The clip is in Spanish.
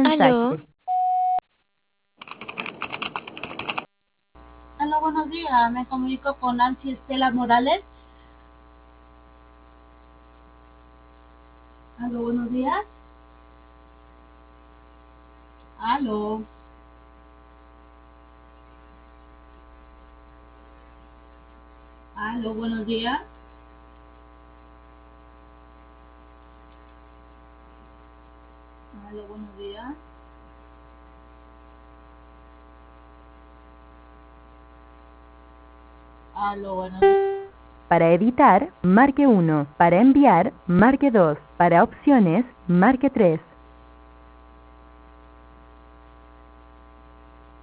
Aló, mensaje. Hola, buenos días. Me comunico con Nancy Estela Morales. Aló, buenos días. Aló, aló, buenos días. Aló, buenos días. Aló, buenos días. Para editar, marque 1. Para enviar, marque 2. Para opciones, marque 3.